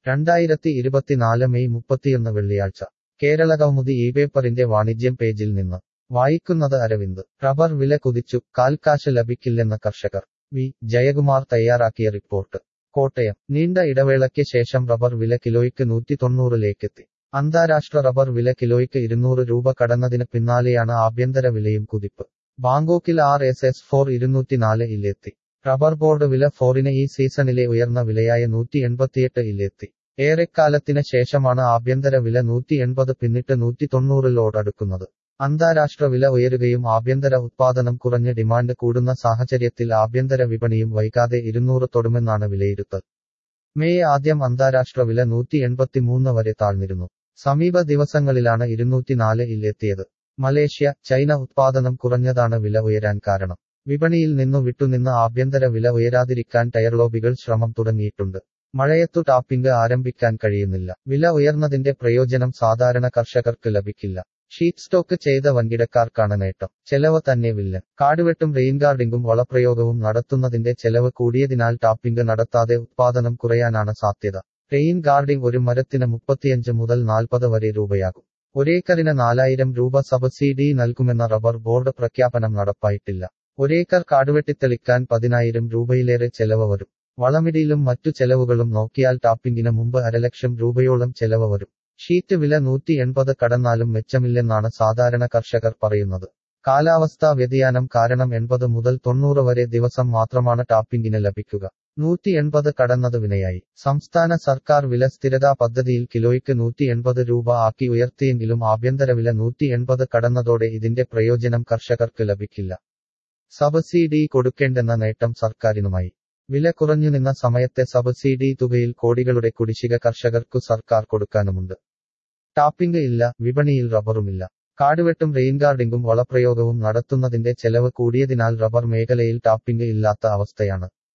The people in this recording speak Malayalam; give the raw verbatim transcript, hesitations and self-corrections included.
രണ്ടായിരത്തി ഇരുപത്തിനാല് മെയ് മുപ്പത്തിയൊന്ന് വെള്ളിയാഴ്ച കേരളകൗമുദി ഈ പേപ്പറിന്റെ വാണിജ്യം പേജിൽ നിന്ന് വായിക്കുന്നത് അരവിന്ദ്. റബ്ബർ വില കുതിച്ചു, കാൽക്കാശ് ലഭിക്കില്ലെന്ന് കർഷകർ. വി ജയകുമാർ തയ്യാറാക്കിയ റിപ്പോർട്ട്. കോട്ടയം. നീണ്ട ഇടവേളയ്ക്ക് ശേഷം റബ്ബർ വില കിലോയ്ക്ക് നൂറ്റി തൊണ്ണൂറിലേക്കെത്തി. അന്താരാഷ്ട്ര റബ്ബർ വില കിലോയ്ക്ക് ഇരുന്നൂറ് രൂപ കടന്നതിന് പിന്നാലെയാണ് ആഭ്യന്തര വിലയും കുതിപ്പ്. ബാങ്കോക്കിൽ ആർ എസ് എസ് ഫോർ ഇരുന്നൂറ്റിനാല് ഇലെത്തി. റബ്ബർ ബോർഡ് വില ഫോറിന് ഈ സീസണിലെ ഉയർന്ന വിലയായ നൂറ്റി എൺപത്തിയെട്ട് ഇലെത്തി. ഏറെക്കാലത്തിന് ശേഷമാണ് ആഭ്യന്തര വില നൂറ്റി എൺപത് പിന്നിട്ട് നൂറ്റി തൊണ്ണൂറിലോടടുക്കുന്നത്. അന്താരാഷ്ട്ര വില ഉയരുകയും ആഭ്യന്തര ഉത്പാദനം കുറഞ്ഞ് ഡിമാൻഡ് കൂടുന്ന സാഹചര്യത്തിൽ ആഭ്യന്തര വിപണിയും വൈകാതെ ഇരുന്നൂറ് തൊടുമെന്നാണ് വിലയിരുത്തൽ. മെയ് ആദ്യം അന്താരാഷ്ട്ര വില നൂറ്റി എൺപത്തിമൂന്ന് വരെ താഴ്ന്നിരുന്നു. സമീപ ദിവസങ്ങളിലാണ് ഇരുന്നൂറ്റിനാല് ഇലെത്തിയത്. മലേഷ്യ, ചൈന ഉത്പാദനം കുറഞ്ഞതാണ് വില ഉയരാൻ കാരണം. വിപണിയിൽ നിന്നു വിട്ടുനിന്ന് ആഭ്യന്തര വില ഉയരാതിരിക്കാൻ ടയർ ലോബികൾ ശ്രമം തുടങ്ങിയിട്ടുണ്ട്. മഴയത്തു ടാപ്പിംഗ് ആരംഭിക്കാൻ കഴിയുന്നില്ല. വില ഉയർന്നതിന്റെ പ്രയോജനം സാധാരണ കർഷകർക്ക് ലഭിക്കില്ല. ഷീറ്റ് സ്റ്റോക്ക് ചെയ്ത വൻകിടക്കാർക്കാണ് നേട്ടം. ചെലവ് തന്നെ വില്ലൻ. കാടുവെട്ടും റെയിൻഗാർഡിംഗും വളപ്രയോഗവും നടത്തുന്നതിന്റെ ചെലവ് കൂടിയതിനാൽ ടാപ്പിംഗ് നടത്താതെ ഉത്പാദനം കുറയാനാണ് സാധ്യത. റെയിൻ ഗാർഡിംഗ് ഒരു മരത്തിന് മുപ്പത്തിയഞ്ച് മുതൽ നാൽപ്പത് വരെ രൂപയാകും. ഒരേക്കറിന് നാലായിരം രൂപ സബ്സിഡി നൽകുമെന്ന റബ്ബർ ബോർഡ് പ്രഖ്യാപനം നടപ്പായിട്ടില്ല. ഒരേക്കർ കാടുവെട്ടിത്തെളിക്കാൻ പതിനായിരം രൂപയിലേറെ ചെലവ് വരും. വളമിടിയിലും മറ്റു ചെലവുകളും നോക്കിയാൽ ടാപ്പിംഗിന് മുമ്പ് അരലക്ഷം രൂപയോളം ചെലവ് വരും. ഷീറ്റ് വില നൂറ്റി എൺപത് കടന്നാലും മെച്ചമില്ലെന്നാണ് സാധാരണ കർഷകർ പറയുന്നത്. കാലാവസ്ഥാ വ്യതിയാനം കാരണം എൺപത് മുതൽ തൊണ്ണൂറ് വരെ ദിവസം മാത്രമാണ് ടാപ്പിംഗിന് ലഭിക്കുക. നൂറ്റി എൺപത് കടന്നത് വിനയായി. സംസ്ഥാന സർക്കാർ വില സ്ഥിരതാ പദ്ധതിയിൽ കിലോയ്ക്ക് നൂറ്റി എൺപത് രൂപ ആക്കി ഉയർത്തിയെങ്കിലും ആഭ്യന്തര വില നൂറ്റി എൺപത് കടന്നതോടെ ഇതിന്റെ പ്രയോജനം കർഷകർക്ക് ലഭിക്കില്ല. സബ്സിഡി കൊടുക്കേണ്ടെന്ന നേട്ടം സർക്കാരിനുമായി. വില കുറഞ്ഞുനിന്ന സമയത്തെ സബ്സിഡി തുകയിൽ കോടികളുടെ കുടിശ്ശിക കർഷകർക്കു സർക്കാർ കൊടുക്കാനുമുണ്ട്. ടാപ്പിംഗ് ഇല്ല, വിപണിയിൽ റബ്ബറുമില്ല. കാടുവെട്ടും റെയിൻഗാർഡിംഗും വളപ്രയോഗവും നടത്തുന്നതിന്റെ ചെലവ് കൂടിയതിനാൽ റബ്ബർ മേഖലയിൽ ടാപ്പിംഗ് ഇല്ലാത്ത അവസ്ഥയാണ്.